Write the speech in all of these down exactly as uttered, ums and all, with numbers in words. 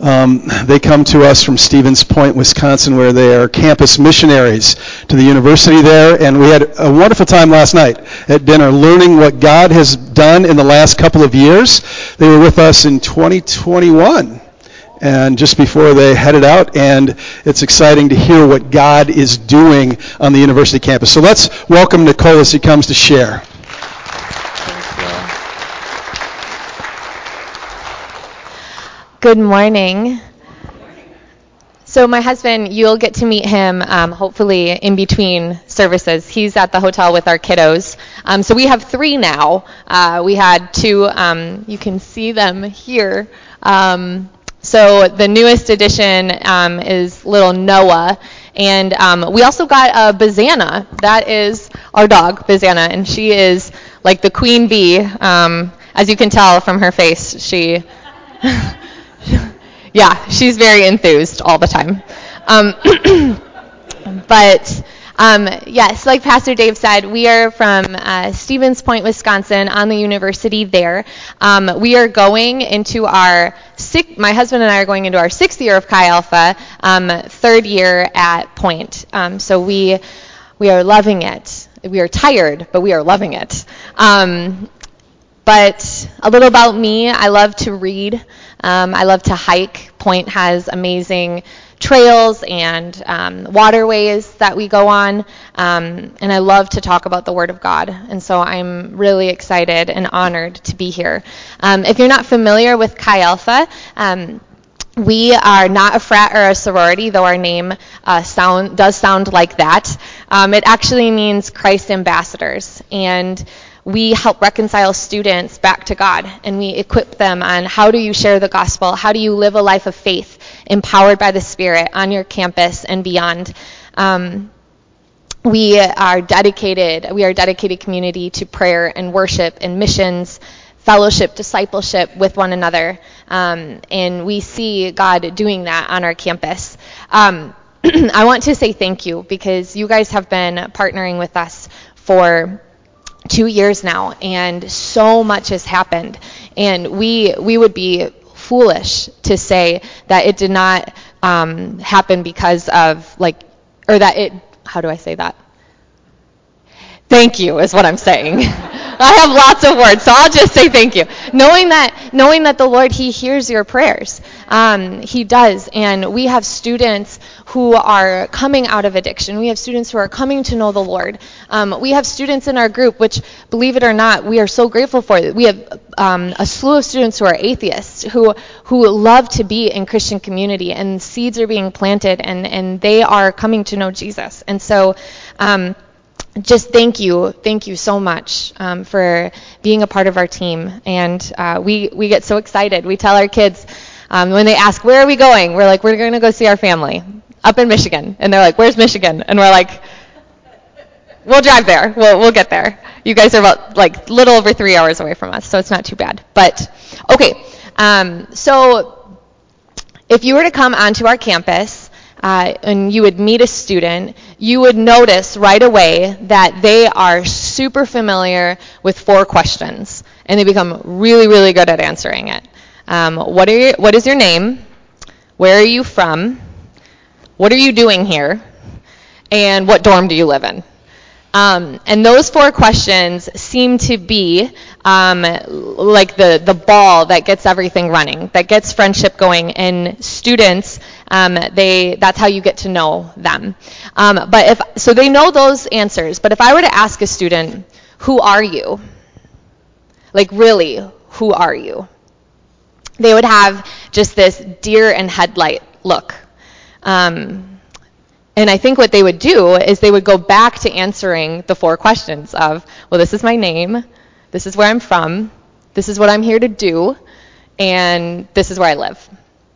Um, they come to us from Stevens Point, Wisconsin, where they are campus missionaries to the university there. And we had a wonderful time last night at dinner learning what God has done in the last couple of years. They were with us in twenty twenty-one. And just before they headed out, and it's exciting to hear what God is doing on the university campus. So let's welcome Nicole as he comes to share. Good morning. So my husband, you'll get to meet him um, hopefully in between services. He's at the hotel with our kiddos. Um, so we have three now. Uh, we had two, um, you can see them here. Um, so the newest addition um, is little Noah. And um, we also got a Bazana. That is our dog, Bazana. And she is like the queen bee. Um, as you can tell from her face, she... Yeah, she's very enthused all the time. Um, but um, yes, like Pastor Dave said, we are from uh, Stevens Point, Wisconsin, on the university there. Um, we are going into our sixth, my husband and I are going into our sixth year of Chi Alpha, um, third year at Point. Um, so we we are loving it. We are tired, but we are loving it. Um, But a little about me, I love to read. Um, I love to hike. Point has amazing trails and um, waterways that we go on. Um, and I love to talk about the Word of God. And so I'm really excited and honored to be here. Um, if you're not familiar with Chi Alpha, um, we are not a frat or a sorority, though our name uh, sound does sound like that. Um, it actually means Christ ambassadors. And we help reconcile students back to God, and we equip them on how do you share the gospel, how do you live a life of faith empowered by the Spirit on your campus and beyond. Um, we are dedicated, we are a dedicated community to prayer and worship and missions, fellowship, discipleship with one another, um, and we see God doing that on our campus. Um, I want to say thank you because you guys have been partnering with us for two years now, and so much has happened. And we we would be foolish to say that it did not um, happen because of, like, or that it, how do I say that? Thank you is what I'm saying. I have lots of words, so I'll just say thank you. Knowing that, knowing that the Lord, He hears your prayers. Um, he does, and we have students who are coming out of addiction. We have students who are coming to know the Lord. Um, we have students in our group, which, believe it or not, we are so grateful for. We have um, a slew of students who are atheists, who who love to be in Christian community, and seeds are being planted, and, and they are coming to know Jesus. And so, um, just thank you, thank you so much um, for being a part of our team. And uh, we, we get so excited. We tell our kids, um, when they ask, where are we going? We're like, we're going to go see our family up in Michigan. And they're like, where's Michigan? And we're like, we'll drive there. We'll, we'll get there. You guys are about like little over three hours away from us, so it's not too bad. But, okay, um, so if you were to come onto our campus, Uh, and you would meet a student, you would notice right away that they are super familiar with four questions, and they become really, really good at answering it. Um, what are you, what is your name? Where are you from? What are you doing here? And what dorm do you live in? Um, and those four questions seem to be um, like the, the ball that gets everything running, that gets friendship going, and students, um, they that's how you get to know them. Um, but if so they know those answers, but if I were to ask a student, who are you? Like, really, who are you? They would have just this deer in headlight look. Um, And I think what they would do is they would go back to answering the four questions of, well, this is my name, this is where I'm from, this is what I'm here to do, and this is where I live.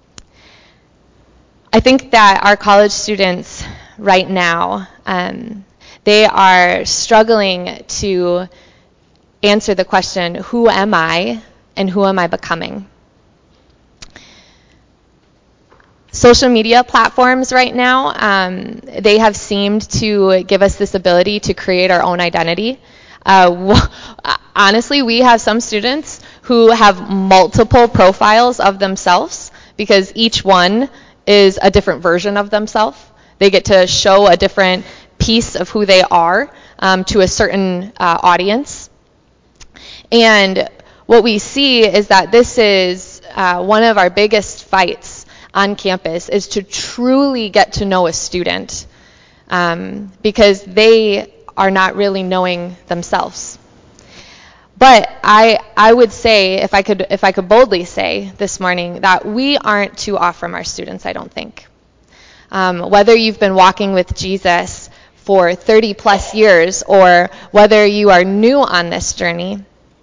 I think that our college students right now, um, they are struggling to answer the question, who am I and who am I becoming? Social media platforms right now, um, they have seemed to give us this ability to create our own identity. Uh, w- honestly, we have some students who have multiple profiles of themselves because each one is a different version of themselves. They get to show a different piece of who they are um, to a certain uh, audience. And what we see is that this is uh, one of our biggest fights on campus, is to truly get to know a student, um, because they are not really knowing themselves. But I I would say, if I could if I could boldly say this morning, that we aren't too off from our students, I don't think. Um, whether you've been walking with Jesus for thirty plus years, or whether you are new on this journey,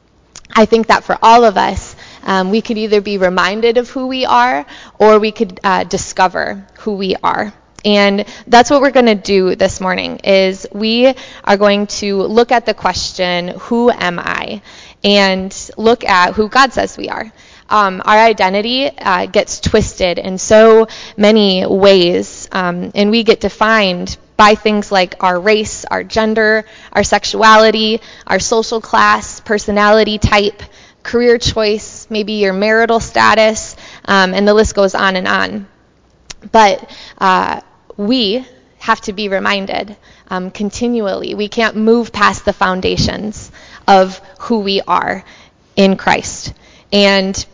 I think that for all of us, um, we could either be reminded of who we are, or we could uh, discover who we are. And that's what we're going to do this morning, is we are going to look at the question, who am I? And look at who God says we are. Um, our identity uh, gets twisted in so many ways, um, and we get defined by things like our race, our gender, our sexuality, our social class, personality type, career choice, maybe your marital status, um, and the list goes on and on. But uh, we have to be reminded um, continually. We can't move past the foundations of who we are in Christ. And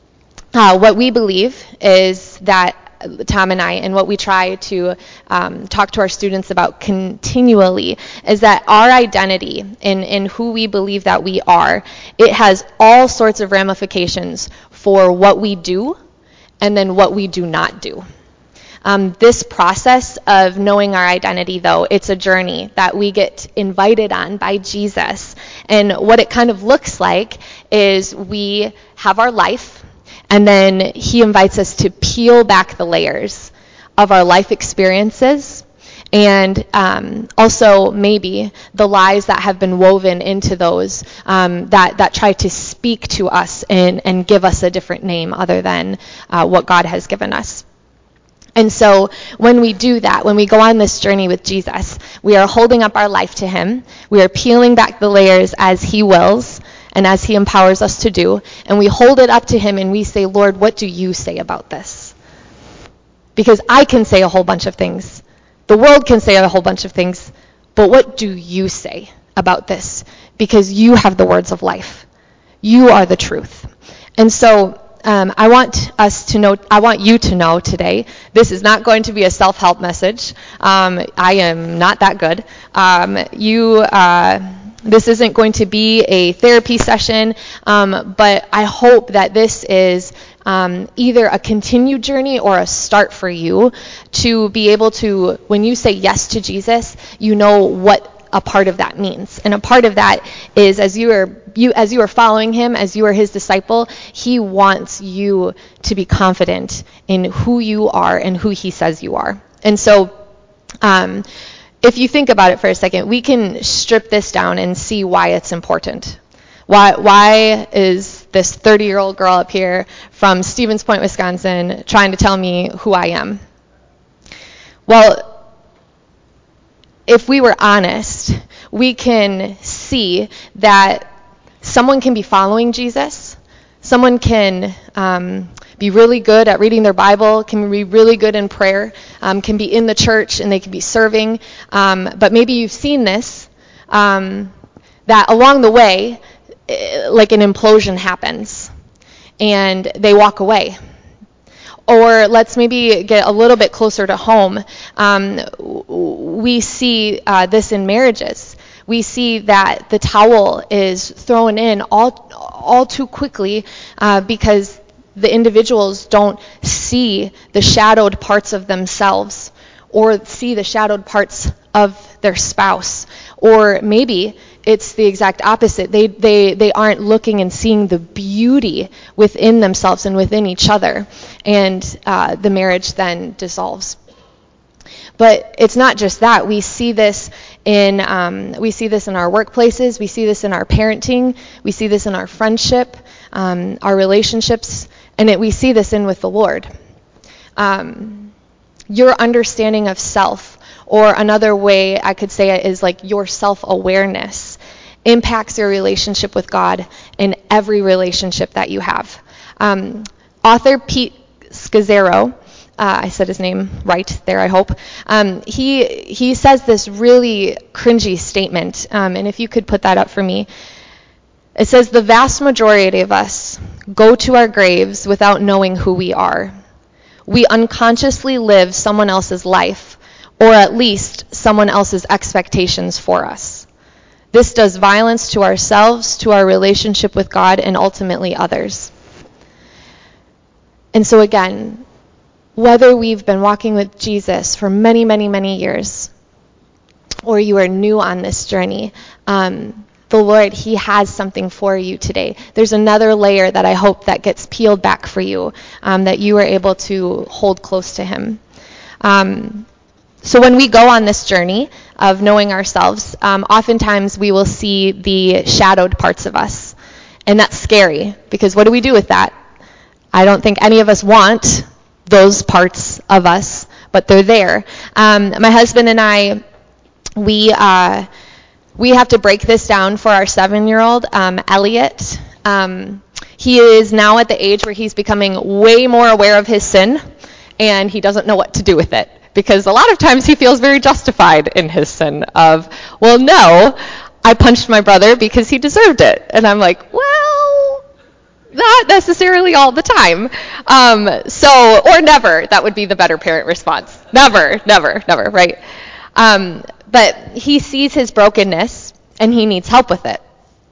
uh, what we believe is that Tom and I, and what we try to um, talk to our students about continually, is that our identity in, in who we believe that we are, it has all sorts of ramifications for what we do and then what we do not do. Um, this process of knowing our identity, though, it's a journey that we get invited on by Jesus. And what it kind of looks like is we have our life, and then he invites us to peel back the layers of our life experiences, and um, also maybe the lies that have been woven into those um, that, that try to speak to us and, and give us a different name other than uh, what God has given us. And so when we do that, when we go on this journey with Jesus, we are holding up our life to him. We are peeling back the layers as he wills and as he empowers us to do. And we hold it up to him and we say, Lord, what do you say about this? Because I can say a whole bunch of things. The world can say a whole bunch of things. But what do you say about this? Because you have the words of life. You are the truth. And so Um, I want us to know, I want you to know today, this is not going to be a self-help message. Um, I am not that good. Um, you, uh, this isn't going to be a therapy session, um, but I hope that this is um, either a continued journey or a start for you to be able to, when you say yes to Jesus, you know what a part of that means. And a part of that is, as you are you as you are following him, as you are his disciple, he wants you to be confident in who you are and who he says you are. And so um, if you think about it for a second, we can strip this down and see why it's important. Why why is this thirty-year-old girl up here from Stevens Point, Wisconsin, trying to tell me who I am? Well, if we were honest, we can see that someone can be following Jesus, someone can um, be really good at reading their Bible, can be really good in prayer, um, can be in the church, and they can be serving, um, but maybe you've seen this, um, that along the way, like an implosion happens, and they walk away. Or let's maybe get a little bit closer to home. Um, we see uh, this in marriages. We see that the towel is thrown in all all too quickly uh, because the individuals don't see the shadowed parts of themselves, or see the shadowed parts of their spouse. Or maybe it's the exact opposite. They they they aren't looking and seeing the beauty within themselves and within each other, and uh, the marriage then dissolves. But it's not just that. We see this in um, we see this in our workplaces. We see this in our parenting. We see this in our friendship, um, our relationships, and it, we see this in with the Lord. Um, your understanding of self, or another way I could say it is like your self-awareness, impacts your relationship with God in every relationship that you have. Um, author Pete Scazzero, uh, I said his name right there, I hope, um, he he says this really cringy statement, um, and if you could put that up for me. It says, the vast majority of us go to our graves without knowing who we are. We unconsciously live someone else's life, or at least someone else's expectations for us. This does violence to ourselves, to our relationship with God, and ultimately others. And so again, whether we've been walking with Jesus for many, many, many years, or you are new on this journey, um, the Lord, he has something for you today. There's another layer that I hope that gets peeled back for you, um, that you are able to hold close to him. Um, so when we go on this journey of knowing ourselves, um, oftentimes we will see the shadowed parts of us. And that's scary, because what do we do with that? I don't think any of us want those parts of us, but they're there. Um, my husband and I, we... Uh, We have to break this down for our seven-year-old, um, Elliot. Um, he is now at the age where he's becoming way more aware of his sin, and he doesn't know what to do with it. Because a lot of times he feels very justified in his sin of, well, no, I punched my brother because he deserved it. And I'm like, well, not necessarily all the time. Um, so, or never, that would be the better parent response. Never, never, never, right? Um, but he sees his brokenness, and he needs help with it.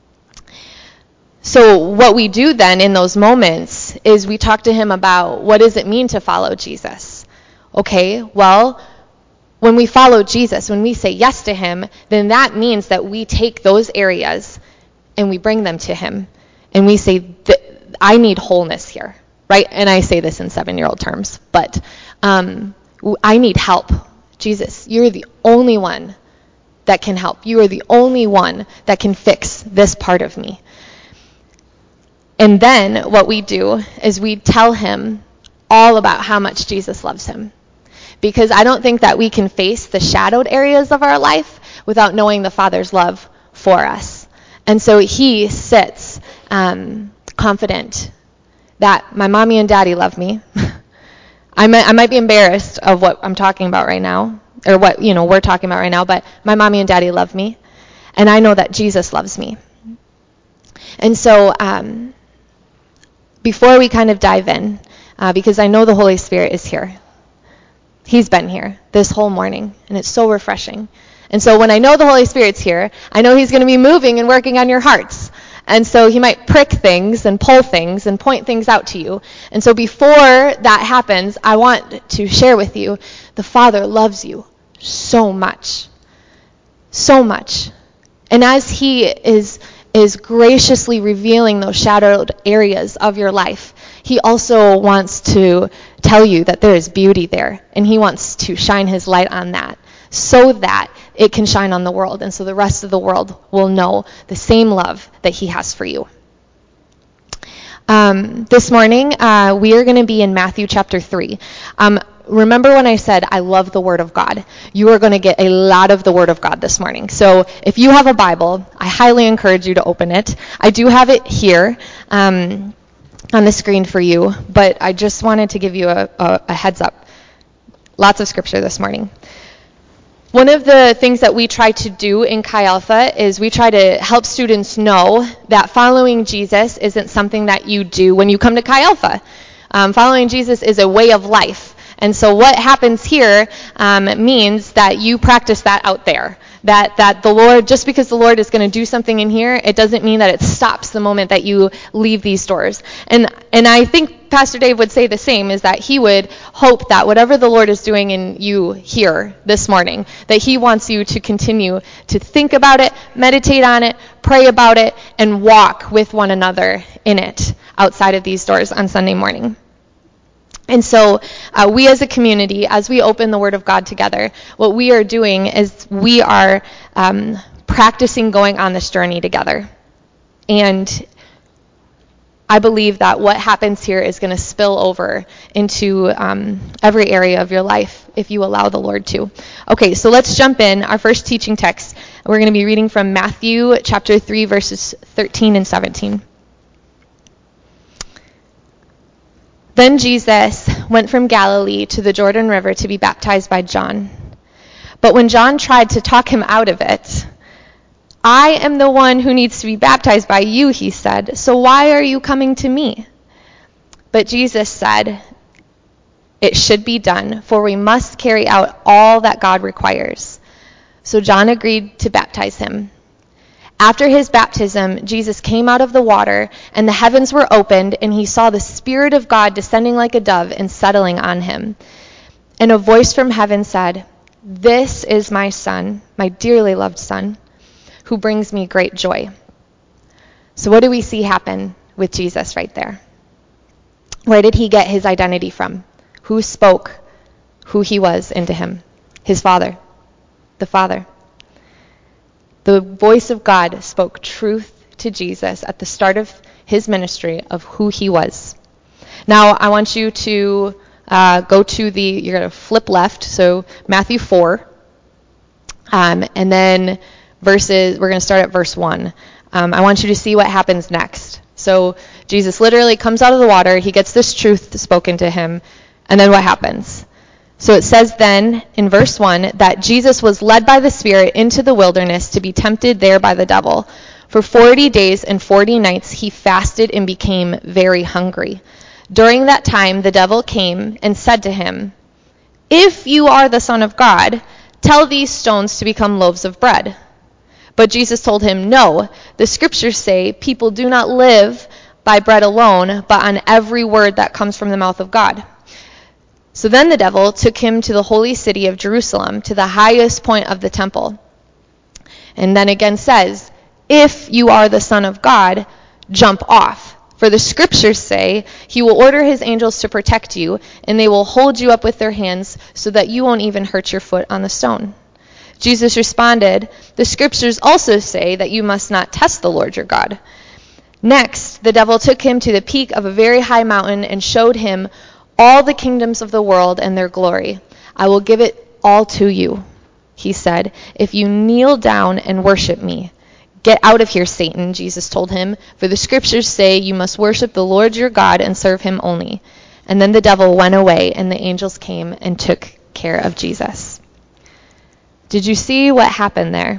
So what we do then in those moments is we talk to him about, what does it mean to follow Jesus? Okay, well, when we follow Jesus, when we say yes to him, then that means that we take those areas and we bring them to him. And we say, I need wholeness here, right? And I say this in seven-year-old terms, but um, I need help. Jesus, you're the only one that can help. You are the only one that can fix this part of me. And then what we do is we tell him all about how much Jesus loves him. Because I don't think that we can face the shadowed areas of our life without knowing the Father's love for us. And so he sits um, confident that my mommy and daddy love me. I might, I might be embarrassed of what I'm talking about right now, or what, you know, we're talking about right now, but my mommy and daddy love me, and I know that Jesus loves me. And so um, before we kind of dive in, uh, because I know the Holy Spirit is here. He's been here this whole morning, and it's so refreshing. And so when I know the Holy Spirit's here, I know he's going to be moving and working on your hearts. And so he might prick things and pull things and point things out to you. And so before that happens, I want to share with you, the Father loves you so much. So much. And as he is, is graciously revealing those shadowed areas of your life, he also wants to tell you that there is beauty there. And he wants to shine his light on that, so that it can shine on the world, and so the rest of the world will know the same love that he has for you. Um, this morning, uh, we are going to be in Matthew chapter three. Um, remember when I said I love the Word of God? You are going to get a lot of the Word of God this morning. So if you have a Bible, I highly encourage you to open it. I do have it here um, on the screen for you, but I just wanted to give you a, a, a heads up. Lots of scripture this morning. One of the things that we try to do in Chi Alpha is we try to help students know that following Jesus isn't something that you do when you come to Chi Alpha. Um, following Jesus is a way of life. And so what happens here um, means that you practice that out there. That that the Lord, just because the Lord is going to do something in here, it doesn't mean that it stops the moment that you leave these doors. And and I think Pastor Dave would say the same, is that he would hope that whatever the Lord is doing in you here this morning, that he wants you to continue to think about it, meditate on it, pray about it, and walk with one another in it outside of these doors on Sunday morning. And so uh, we as a community, as we open the Word of God together, what we are doing is we are um, practicing going on this journey together. And I believe that what happens here is going to spill over into um, every area of your life if you allow the Lord to. Okay, so let's jump in. Our first teaching text, we're going to be reading from Matthew chapter three, verses thirteen and seventeen. Then Jesus went from Galilee to the Jordan River to be baptized by John. But when John tried to talk him out of it, I am the one who needs to be baptized by you, he said. So why are you coming to me? But Jesus said, it should be done, for we must carry out all that God requires. So John agreed to baptize him. After his baptism, Jesus came out of the water, and the heavens were opened, and he saw the Spirit of God descending like a dove and settling on him. And a voice from heaven said, this is my Son, my dearly loved Son, who brings me great joy. So what do we see happen with Jesus right there? Where did he get his identity from? Who spoke who he was into him? His Father, the Father. The voice of God spoke truth to Jesus at the start of his ministry of who he was. Now, I want you to uh, go to the, you're going to flip left, so Matthew four, um, and then verses, we're going to start at verse one. Um, I want you to see what happens next. So Jesus literally comes out of the water, he gets this truth spoken to him, and then what happens? So it says then in verse one that Jesus was led by the Spirit into the wilderness to be tempted there by the devil. For forty days and forty nights he fasted and became very hungry. During that time the devil came and said to him, if you are the Son of God, tell these stones to become loaves of bread. But Jesus told him, no, the scriptures say people do not live by bread alone, but on every word that comes from the mouth of God. So then the devil took him to the holy city of Jerusalem, to the highest point of the temple. And then again says, if you are the Son of God, jump off. For the scriptures say, he will order his angels to protect you, and they will hold you up with their hands so that you won't even hurt your foot on the stone. Jesus responded, the scriptures also say that you must not test the Lord your God. Next, the devil took him to the peak of a very high mountain and showed him all the kingdoms of the world and their glory. I will give it all to you, he said, if you kneel down and worship me. Get out of here, Satan, Jesus told him, for the scriptures say you must worship the Lord your God and serve him only. And then the devil went away, and the angels came and took care of Jesus. Did you see what happened there?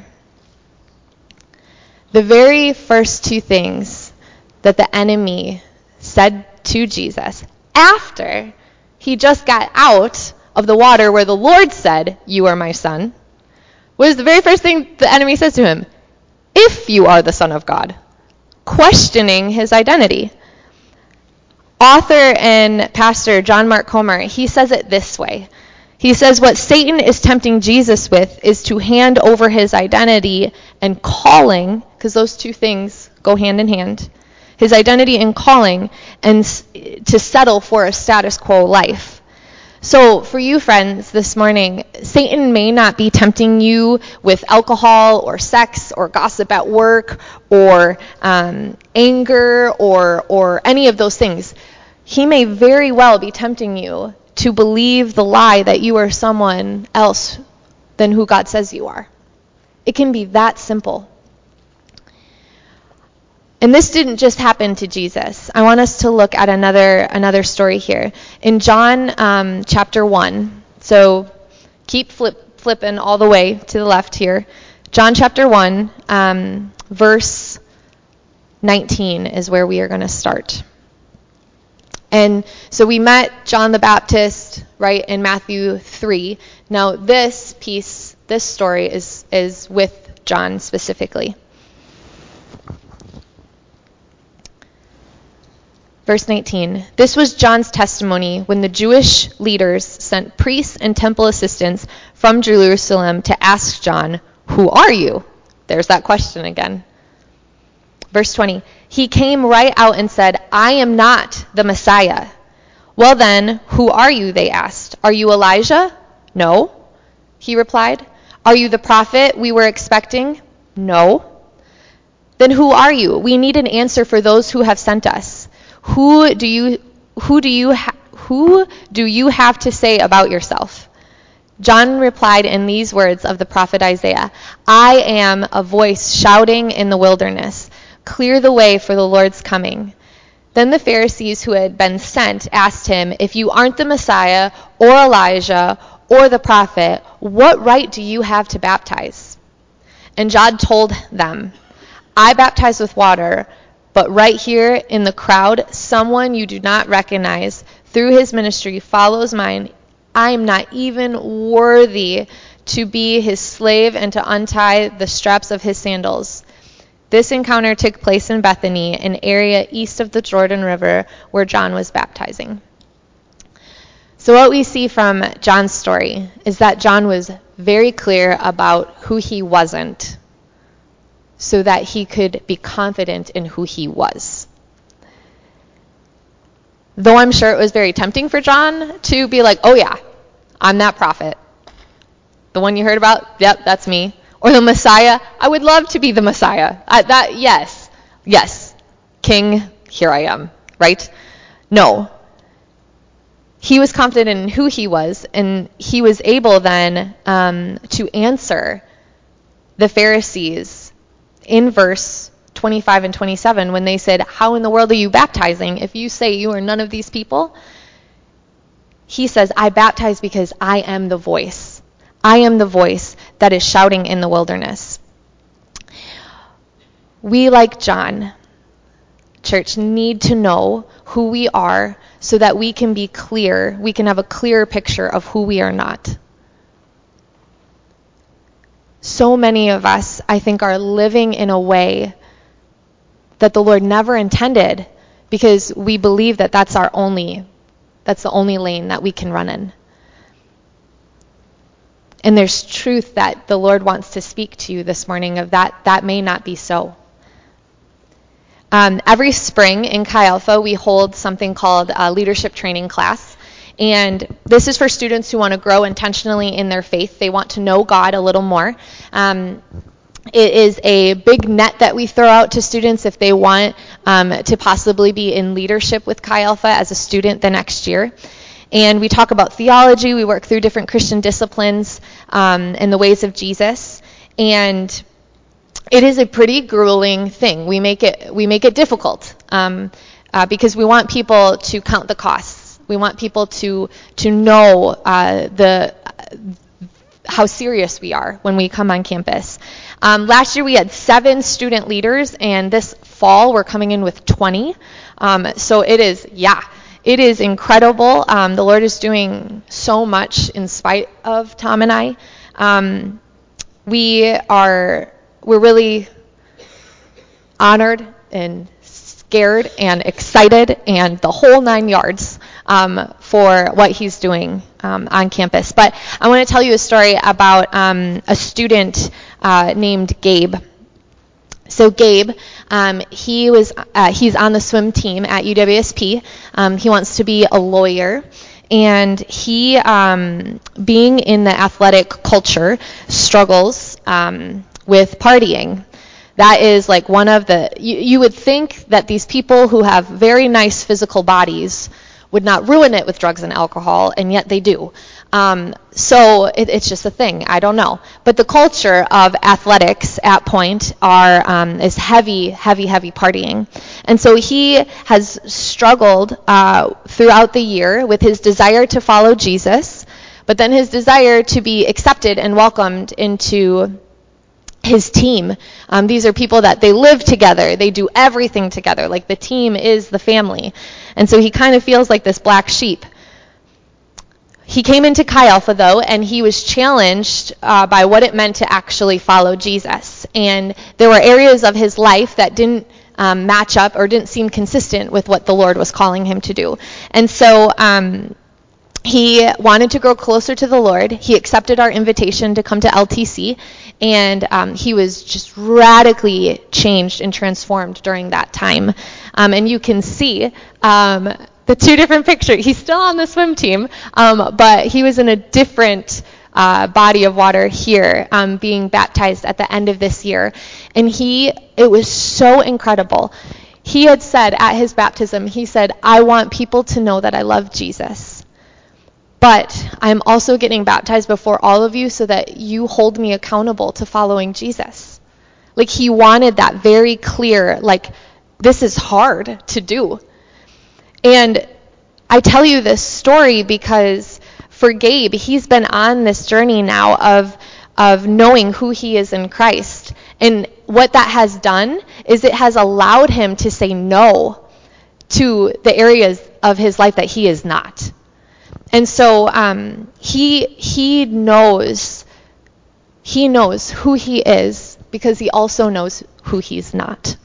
The very first two things that the enemy said to Jesus after he just got out of the water where the Lord said, you are my Son, was the very first thing the enemy says to him, if you are the Son of God, questioning his identity. Author and pastor John Mark Comer, he says it this way. He says what Satan is tempting Jesus with is to hand over his identity and calling, because those two things go hand in hand, his identity and calling, and to settle for a status quo life. So for you friends this morning, Satan may not be tempting you with alcohol or sex or gossip at work or um, anger or or any of those things. He may very well be tempting you to believe the lie that you are someone else than who God says you are. It can be that simple. And this didn't just happen to Jesus. I want us to look at another another story here. In John um, chapter one, so keep flip, flipping all the way to the left here. John chapter one, um, verse nineteen is where we are going to start. And so we met John the Baptist, right, in Matthew three. Now this piece, this story is is with John specifically. Verse nineteen, this was John's testimony when the Jewish leaders sent priests and temple assistants from Jerusalem to ask John, who are you? There's that question again. Verse twenty, he came right out and said, I am not the Messiah. Well then, who are you? They asked. Are you Elijah? No, he replied. Are you the prophet we were expecting? No. Then who are you? We need an answer for those who have sent us. Who do you who do you ha- who do you have to say about yourself? John replied in these words of the prophet Isaiah, I am a voice shouting in the wilderness, clear the way for the Lord's coming. Then the Pharisees who had been sent asked him, "If you aren't the Messiah or Elijah or the prophet, what right do you have to baptize?" And John told them, "I baptize with water, but right here in the crowd, someone you do not recognize through his ministry follows mine. I am not even worthy to be his slave and to untie the straps of his sandals." This encounter took place in Bethany, an area east of the Jordan River where John was baptizing. So what we see from John's story is that John was very clear about who he wasn't so that he could be confident in who he was. Though I'm sure it was very tempting for John to be like, "Oh yeah, I'm that prophet. The one you heard about? Yep, that's me." Or the Messiah? I would love to be the Messiah. I, that, yes, yes, King, here I am, right? No. He was confident in who he was, and he was able then um, to answer the Pharisees in verse twenty-five and twenty-seven when they said, "How in the world are you baptizing if you say you are none of these people?" He says, "I baptize because I am the voice. I am the voice that is shouting in the wilderness." We, like John, church, need to know who we are so that we can be clear, we can have a clearer picture of who we are not. So many of us, I think, are living in a way that the Lord never intended because we believe that that's our only, that's the only lane that we can run in. And there's truth that the Lord wants to speak to you this morning of that that may not be so. Um, every spring in Chi Alpha, we hold something called a leadership training class. And this is for students who want to grow intentionally in their faith. They want to know God a little more. Um, it is a big net that we throw out to students if they want um, to possibly be in leadership with Chi Alpha as a student the next year. And we talk about theology. We work through different Christian disciplines um, and the ways of Jesus. And it is a pretty grueling thing. We make it we make it difficult um, uh, because we want people to count the costs. We want people to to know uh, the uh, how serious we are when we come on campus. Um, last year we had seven student leaders, and this fall we're coming in with twenty. Um, so it is, yeah. It is incredible. Um, the Lord is doing so much in spite of Tom and I. Um, we are, we're really honored and scared and excited and the whole nine yards um, for what he's doing um, on campus. But I want to tell you a story about um, a student uh, named Gabe. So Gabe, um, he was uh, he's on the swim team at U W S P. Um, he wants to be a lawyer, and he, um, being in the athletic culture, struggles um, with partying. That is like one of the, you, you would think that these people who have very nice physical bodies would not ruin it with drugs and alcohol, and yet they do. Um, so it, it's just a thing. I don't know. But the culture of athletics at Point are um, is heavy, heavy, heavy partying. And so he has struggled uh, throughout the year with his desire to follow Jesus, but then his desire to be accepted and welcomed into his team. Um, these are people that they live together. They do everything together. Like the team is the family. And so he kind of feels like this black sheep. He came into Chi Alpha, though, and he was challenged uh, by what it meant to actually follow Jesus. And there were areas of his life that didn't um, match up or didn't seem consistent with what the Lord was calling him to do. And so um, he wanted to grow closer to the Lord. He accepted our invitation to come to L T C, and um, he was just radically changed and transformed during that time. Um, and you can see um, the two different pictures. He's still on the swim team, um, but he was in a different uh, body of water here, um, being baptized at the end of this year. And he, it was so incredible. He had said at his baptism, he said, "I want people to know that I love Jesus. But I'm also getting baptized before all of you so that you hold me accountable to following Jesus." Like he wanted that very clear, like, this is hard to do. And I tell you this story because for Gabe, he's been on this journey now of of knowing who he is in Christ. And what that has done is it has allowed him to say no to the areas of his life that he is not. And so um, he he knows he knows who he is because he also knows who he's not.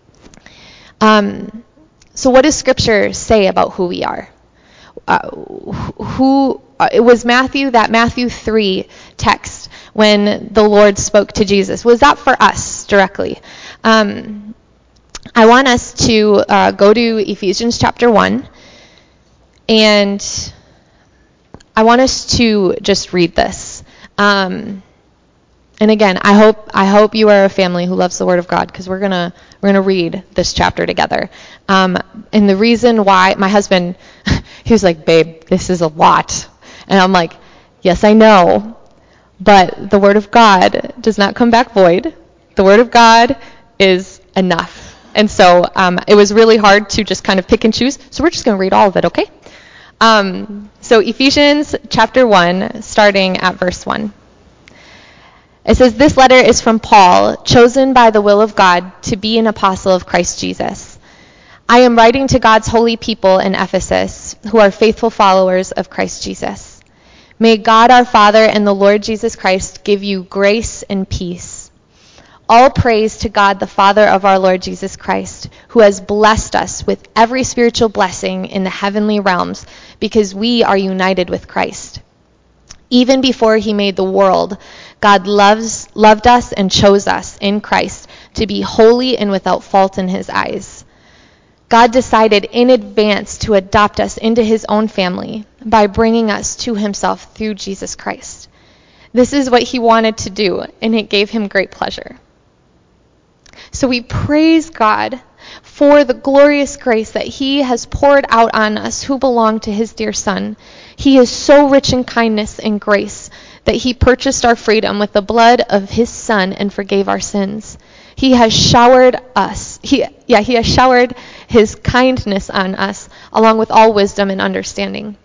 Um, so what does Scripture say about who we are? Uh, who uh, it was Matthew, that Matthew three text when the Lord spoke to Jesus. Was that for us directly? Um, I want us to uh, go to Ephesians chapter one, and I want us to just read this. Um, and again, I hope I hope you are a family who loves the Word of God, because we're gonna we're gonna read this chapter together. Um, and the reason why my husband, he was like, "Babe, this is a lot," and I'm like, "Yes, I know, but the Word of God does not come back void. The Word of God is enough." And so um, it was really hard to just kind of pick and choose. So we're just going to read all of it, okay? Um, so Ephesians chapter one, starting at verse one. It says, "This letter is from Paul, chosen by the will of God to be an apostle of Christ Jesus. I am writing to God's holy people in Ephesus, who are faithful followers of Christ Jesus. May God our Father and the Lord Jesus Christ give you grace and peace. All praise to God the Father of our Lord Jesus Christ, who has blessed us with every spiritual blessing in the heavenly realms, because we are united with Christ. Even before he made the world, God loves, loved us and chose us in Christ to be holy and without fault in his eyes. God decided in advance to adopt us into his own family by bringing us to himself through Jesus Christ. This is what he wanted to do, and it gave him great pleasure." So we praise God for the glorious grace that he has poured out on us who belong to his dear Son. He is so rich in kindness and grace that he purchased our freedom with the blood of his Son and forgave our sins. He has showered us. He, yeah, he has showered his kindness on us, along with all wisdom and understanding.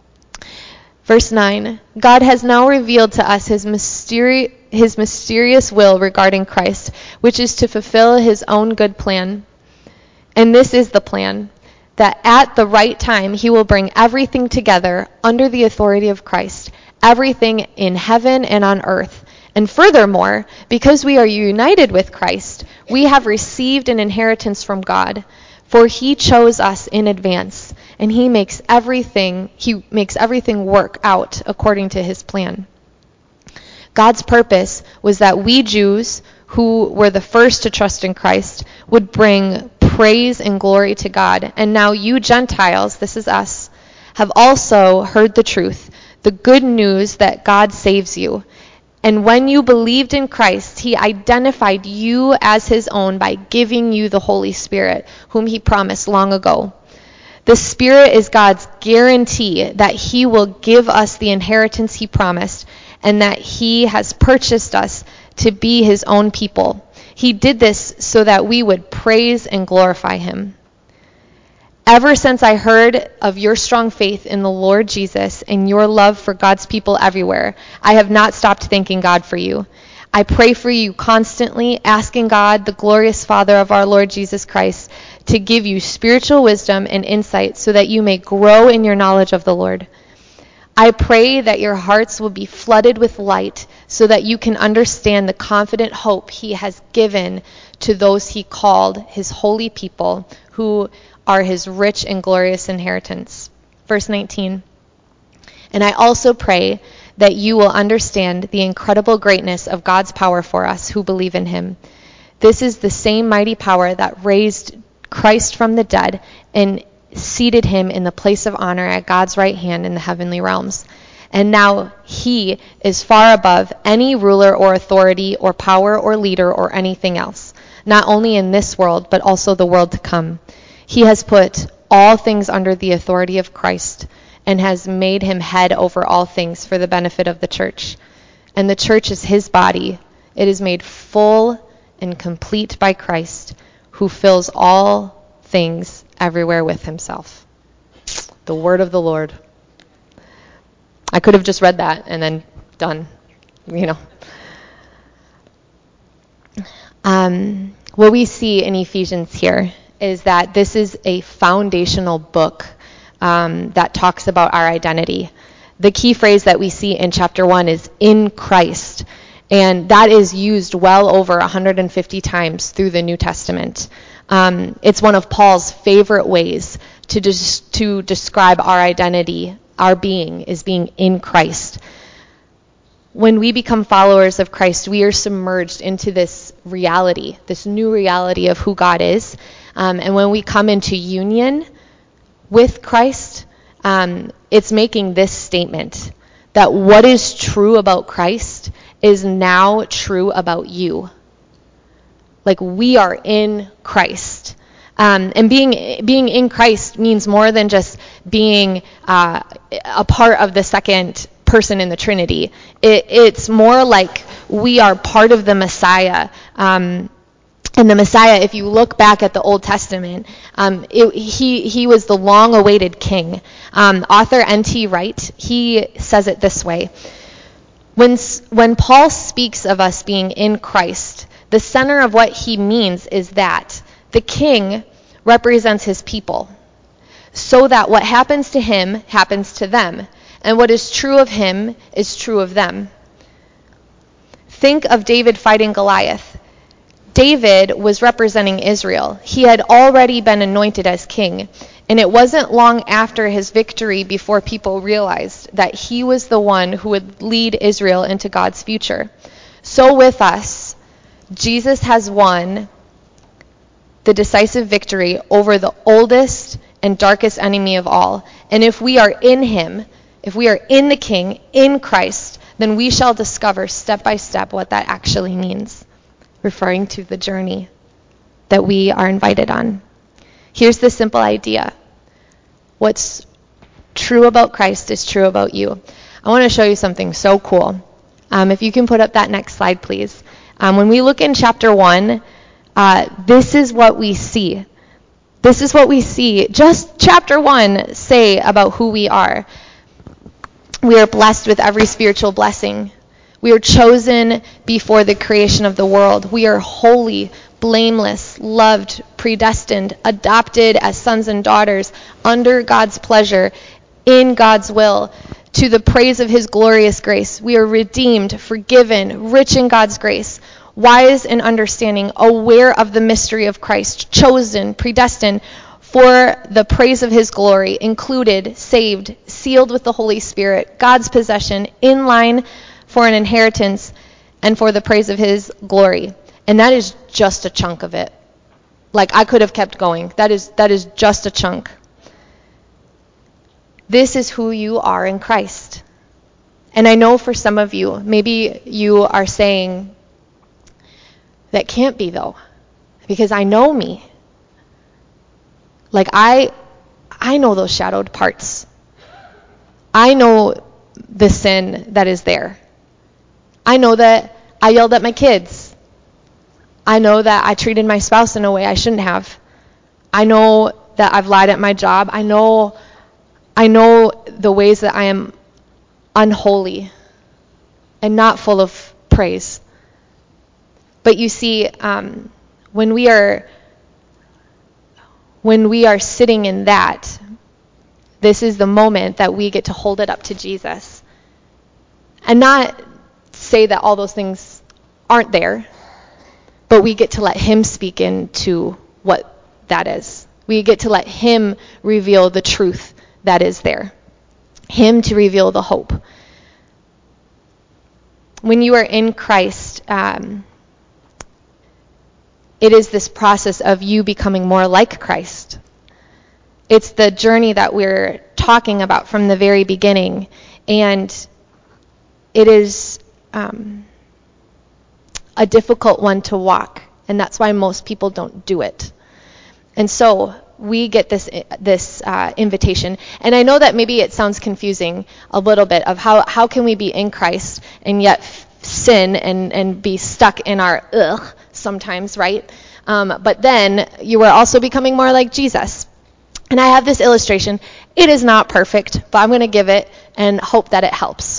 Verse nine, "God has now revealed to us his mysteri- his mysterious will regarding Christ, which is to fulfill his own good plan. And this is the plan, that at the right time he will bring everything together under the authority of Christ, everything in heaven and on earth. And furthermore, because we are united with Christ, we have received an inheritance from God, for he chose us in advance, and he makes everything he makes everything work out according to his plan. God's purpose was that we Jews, who were the first to trust in Christ, would bring praise and glory to God. And now you Gentiles, this is us, have also heard the truth, the good news that God saves you. And when you believed in Christ, he identified you as his own by giving you the Holy Spirit, whom he promised long ago. The Spirit is God's guarantee that he will give us the inheritance he promised, and that he has purchased us to be his own people. He did this so that we would praise and glorify him. Ever since I heard of your strong faith in the Lord Jesus and your love for God's people everywhere, I have not stopped thanking God for you. I pray for you constantly, asking God, the glorious Father of our Lord Jesus Christ, to give you spiritual wisdom and insight so that you may grow in your knowledge of the Lord. I pray that your hearts will be flooded with light so that you can understand the confident hope he has given to those he called, his holy people, who are his rich and glorious inheritance." Verse nineteen, "And I also pray that you will understand the incredible greatness of God's power for us who believe in him. This is the same mighty power that raised Christ from the dead and seated him in the place of honor at God's right hand in the heavenly realms. And now he is far above any ruler or authority or power or leader or anything else, not only in this world, but also the world to come. He has put all things under the authority of Christ and has made him head over all things for the benefit of the church. And the church is his body. It is made full and complete by Christ, who fills all things everywhere with himself." The word of the Lord. I could have just read that and then done, you know. Um, what we see in Ephesians here is that this is a foundational book um, that talks about our identity. The key phrase that we see in chapter one is in Christ, and that is used well over one hundred fifty times through the New Testament. Um, it's one of Paul's favorite ways to des- to describe our identity, our being, is being in Christ. When we become followers of Christ, we are submerged into this reality, this new reality of who God is. Um, and when we come into union with Christ, um, it's making this statement that what is true about Christ is now true about you. Like, we are in Christ. Um, and being being in Christ means more than just being uh, a part of the second person in the Trinity. It, it's more like we are part of the Messiah. Um, and the Messiah, if you look back at the Old Testament, um, it, he he was the long-awaited king. Um, author N T Wright, he says it this way. When when Paul speaks of us being in Christ, the center of what he means is that the king represents his people, so that what happens to him happens to them, and what is true of him is true of them. Think of David fighting Goliath. David was representing Israel. He had already been anointed as king, and it wasn't long after his victory before people realized that he was the one who would lead Israel into God's future. So with us, Jesus has won the decisive victory over the oldest and darkest enemy of all. And if we are in him, if we are in the King, in Christ, then we shall discover step by step what that actually means, referring to the journey that we are invited on. Here's the simple idea. What's true about Christ is true about you. I want to show you something so cool. Um, if you can put up that next slide, please. Um, when we look in chapter one, uh, this is what we see. This is what we see. Just chapter one say about who we are. We are blessed with every spiritual blessing. We are chosen before the creation of the world. We are holy, blameless, loved, predestined, adopted as sons and daughters, under God's pleasure, in God's will, to the praise of his glorious grace. We are redeemed, forgiven, rich in God's grace, wise in understanding, aware of the mystery of Christ, chosen, predestined, for the praise of his glory, included, saved, sealed with the Holy Spirit, God's possession, in line for an inheritance, and for the praise of his glory. And that is just a chunk of it. Like, I could have kept going. That is that is just a chunk. This is who you are in Christ. And I know for some of you, maybe you are saying, that can't be though, because I know me. Like, I I know those shadowed parts. I know the sin that is there. I know that I yelled at my kids. I know that I treated my spouse in a way I shouldn't have. I know that I've lied at my job. I know I know the ways that I am unholy and not full of praise. But you see, um, when we are when we are sitting in that, this is the moment that we get to hold it up to Jesus. And not say that all those things aren't there, but we get to let him speak into what that is. We get to let him reveal the truth that is there. Him to reveal the hope. When you are in Christ, um, it is this process of you becoming more like Christ. It's the journey that we're talking about from the very beginning. And it is um, a difficult one to walk. And that's why most people don't do it. And so we get this this uh, invitation. And I know that maybe it sounds confusing a little bit of how, how can we be in Christ and yet f- sin and, and be stuck in our ugh sometimes, right? Um, but then you are also becoming more like Jesus. And I have this illustration. It is not perfect, but I'm going to give it and hope that it helps.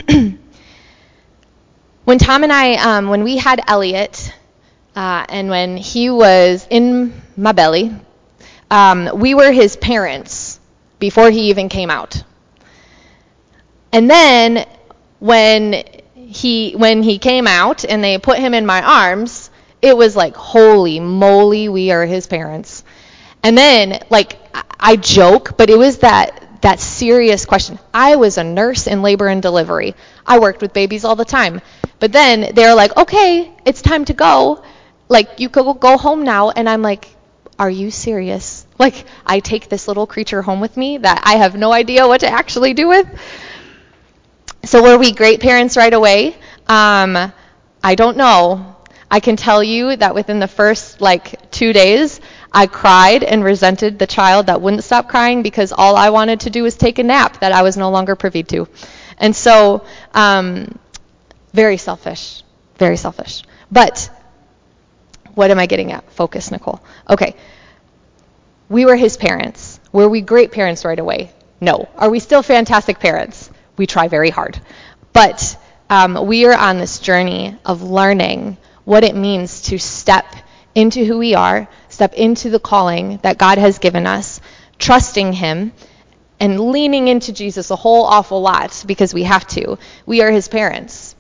When Tom and I, um, when we had Elliot, uh, and when he was in my belly, um, we were his parents before he even came out. And then when he when he came out and they put him in my arms, it was like, holy moly, we are his parents. And then, like, I joke, but it was that that serious question. I was a nurse in labor and delivery. I worked with babies all the time. But then they're like, okay, it's time to go. Like, you go go home now. And I'm like, are you serious? Like, I take this little creature home with me that I have no idea what to actually do with? So were we great parents right away? Um, I don't know. I can tell you that within the first, like, two days, I cried and resented the child that wouldn't stop crying because all I wanted to do was take a nap that I was no longer privy to. And so, um, very selfish, very selfish. But what am I getting at? Focus, Nicole. Okay. We were his parents. Were we great parents right away? No. Are we still fantastic parents? We try very hard. But um, we are on this journey of learning what it means to step into who we are, step into the calling that God has given us, trusting him, and leaning into Jesus a whole awful lot because we have to. We are his parents.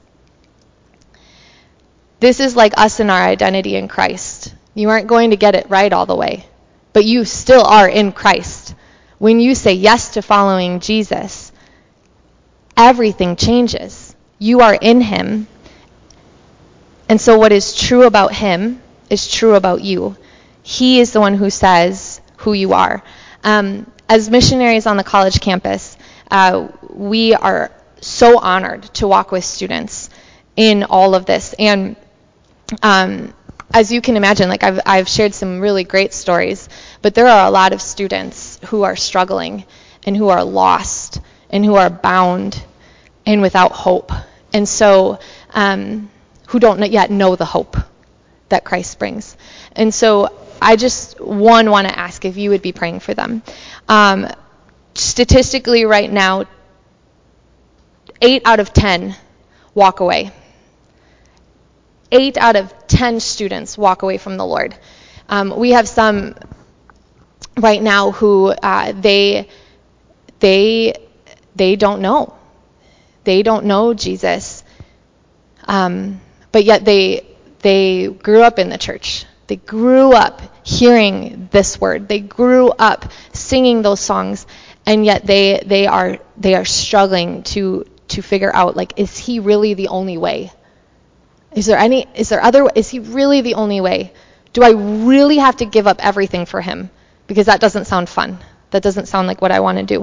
This is like us in our identity in Christ. You aren't going to get it right all the way, but you still are in Christ. When you say yes to following Jesus, everything changes. You are in him. And so what is true about him is true about you. He is the one who says who you are. Um, as missionaries on the college campus, uh, we are so honored to walk with students in all of this. And um, as you can imagine, like I've, I've shared some really great stories, but there are a lot of students who are struggling and who are lost and who are bound and without hope. And so, um, who don't yet know the hope that Christ brings. And so I just, one, want to ask if you would be praying for them. Um, statistically right now, eight out of ten walk away. Eight out of ten students walk away from the Lord. Um, we have some right now who uh, they they they don't know. They don't know Jesus. Um, but yet they they grew up in the church. They grew up hearing this word. They grew up singing those songs, and yet they they are they are struggling to to figure out, like, is he really the only way? Is there any is there other is he really the only way? Do I really have to give up everything for him? Because that doesn't sound fun. That doesn't sound like what I want to do.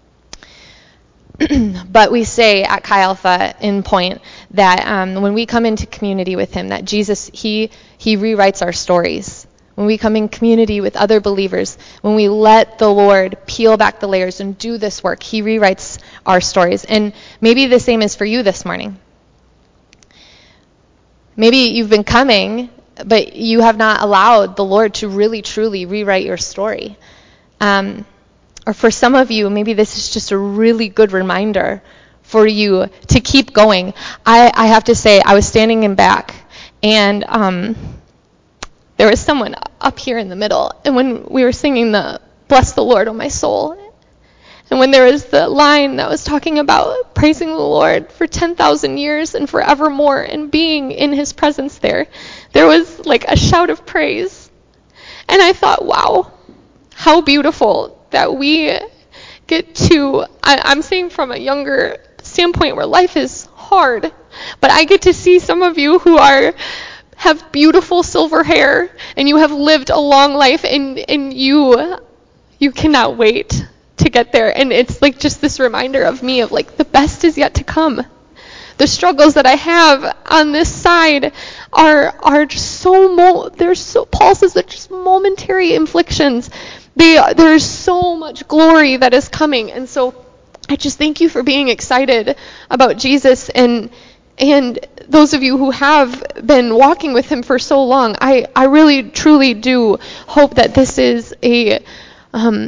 But we say at Chi Alpha in Point that um, when we come into community with him, that Jesus, he he rewrites our stories. When we come in community with other believers, when we let the Lord peel back the layers and do this work, he rewrites our stories. And maybe the same is for you this morning. Maybe you've been coming, but you have not allowed the Lord to really, truly rewrite your story. Um, or for some of you, maybe this is just a really good reminder for you to keep going. I, I have to say, I was standing in back, and um, there was someone up here in the middle. And when we were singing the Bless the Lord, O my soul, and when there was the line that was talking about praising the Lord for ten thousand years and forevermore and being in his presence there, there was like a shout of praise. And I thought, wow, how beautiful that we get to, I, I'm saying from a younger standpoint where life is hard, but I get to see some of you who are have beautiful silver hair, and you have lived a long life, and, and you you cannot wait to get there. And it's like just this reminder of me of like the best is yet to come. The struggles that I have on this side are are just so mo there's so Paul says that just momentary inflictions. They there's so much glory that is coming. And so I just thank you for being excited about Jesus, and and those of you who have been walking with him for so long. I I really truly do hope that this is a um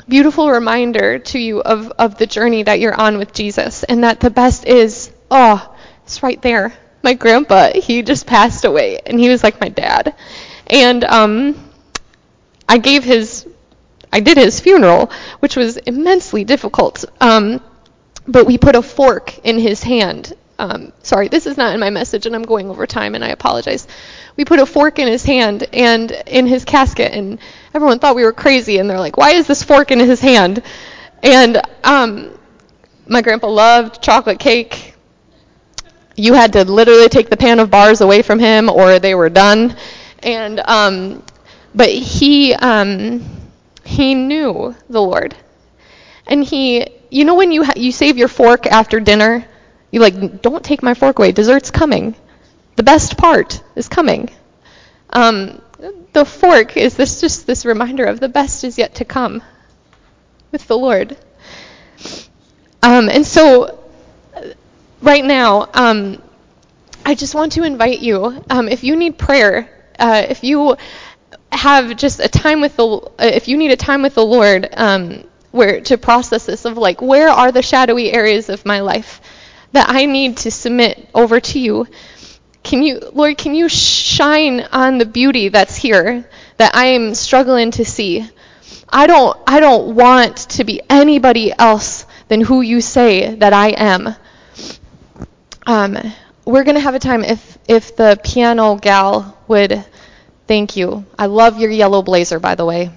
beautiful reminder to you of, of the journey that you're on with Jesus, and that the best is, oh, it's right there. My grandpa, he just passed away, and he was like my dad. And um, I gave his, I did his funeral, which was immensely difficult. Um, but we put a fork in his hand. Um, sorry, this is not in my message, and I'm going over time, and I apologize. We put a fork in his hand and in his casket, and everyone thought we were crazy, and they're like, why is this fork in his hand? And um, my grandpa loved chocolate cake. You had to literally take the pan of bars away from him, or they were done. And um, but he um, he knew the Lord, and he, you know, when you ha- you save your fork after dinner, you like, don't take my fork away. Dessert's coming. The best part is coming. Um, the fork is this just this reminder of the best is yet to come with the Lord. Um, and so right now, um, I just want to invite you, um, if you need prayer, uh, if you have just a time with the, uh, if you need a time with the Lord, um, where to process this of like, where are the shadowy areas of my life that I need to submit over to you? Can you, Lord, can you shine on the beauty that's here that I am struggling to see? I don't, I don't want to be anybody else than who you say that I am. Um, we're going to have a time, if, if the piano gal would, thank you. I love your yellow blazer, by the way.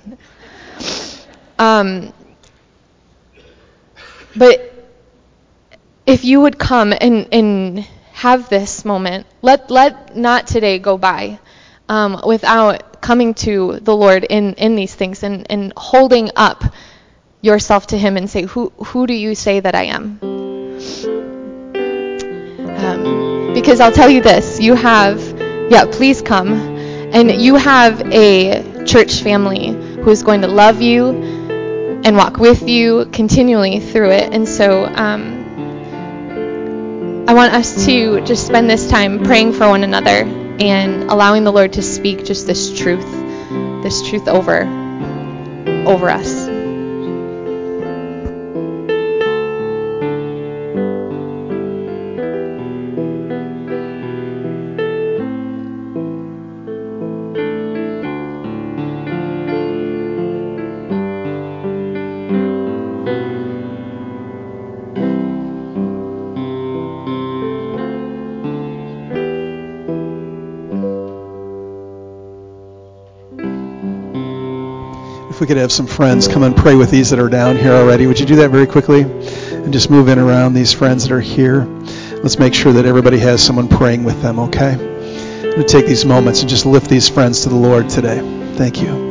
Um, but if you would come and, and have this moment, let let not today go by um, without coming to the Lord in, in these things and, and holding up yourself to him and say, who who do you say that I am? Um, because I'll tell you this, you have, yeah, please come, and you have a church family who is going to love you and walk with you continually through it. And so um, I want us to just spend this time praying for one another and allowing the Lord to speak just this truth, this truth over, over us. If we could have some friends come and pray with these that are down here already. Would you do that very quickly? And just move in around these friends that are here. Let's make sure that everybody has someone praying with them, okay? I'm going to take these moments and just lift these friends to the Lord today. Thank you.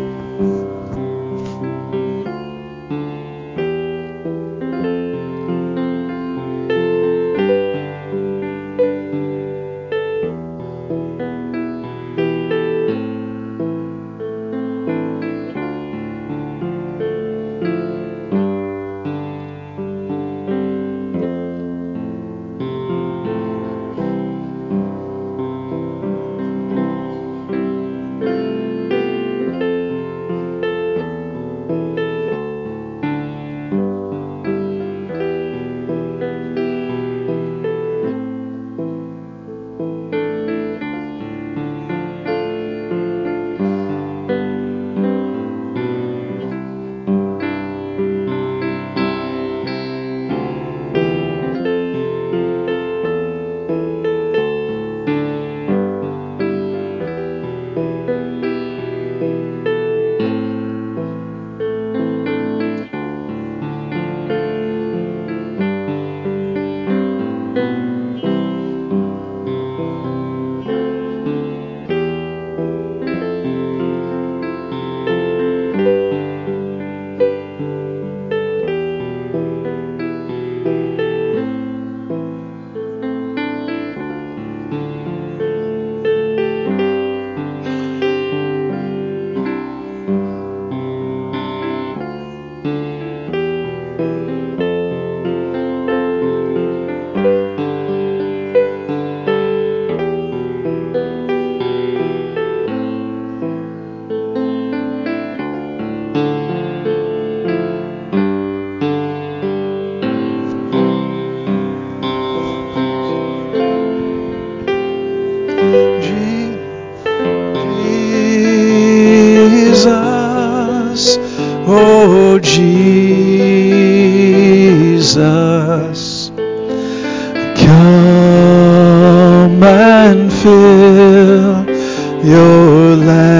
your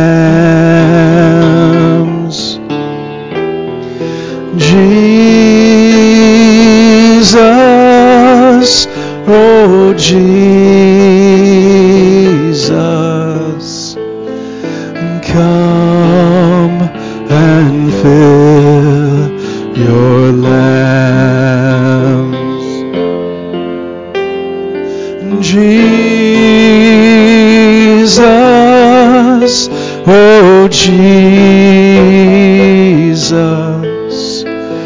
lambs. Jesus, oh Jesus, come and fill your lambs. Jesus, oh Jesus,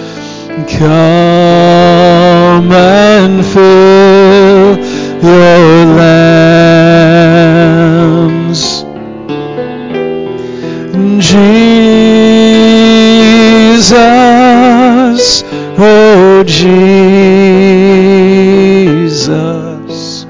come and fill your lambs. Jesus, oh Jesus,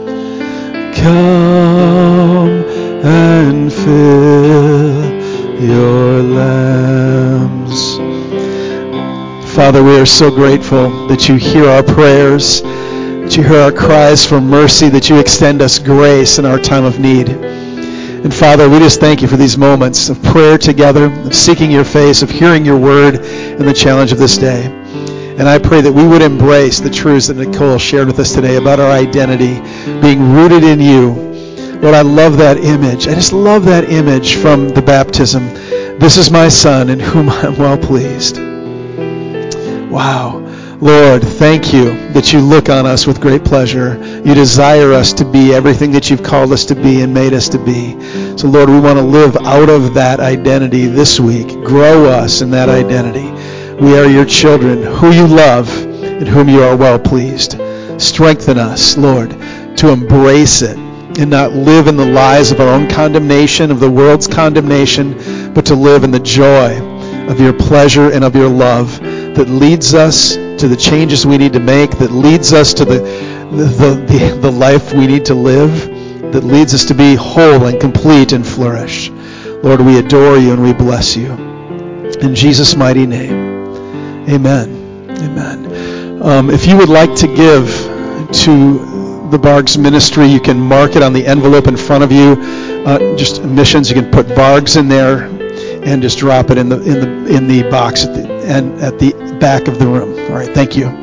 come and fill your lambs. Father, we are so grateful that you hear our prayers, that you hear our cries for mercy, that you extend us grace in our time of need. And Father, we just thank you for these moments of prayer together, of seeking your face, of hearing your word, and the challenge of this day. And I pray that we would embrace the truths that Nicole shared with us today about our identity, being rooted in you. Lord, I love that image. I just love that image from the baptism. This is my son in whom I am well pleased. Wow. Lord, thank you that you look on us with great pleasure. You desire us to be everything that you've called us to be and made us to be. So, Lord, we want to live out of that identity this week. Grow us in that identity. We are your children, who you love and whom you are well pleased. Strengthen us, Lord, to embrace it and not live in the lies of our own condemnation, of the world's condemnation, but to live in the joy of your pleasure and of your love that leads us to the changes we need to make, that leads us to the, the, the, the life we need to live, that leads us to be whole and complete and flourish. Lord, we adore you and we bless you. In Jesus' mighty name, amen. Amen. Um, if you would like to give to the Bargs Ministry, you can mark it on the envelope in front of you. Uh, just missions, you can put Bargs in there and just drop it in the in the in the box at the and at the back of the room. All right, thank you.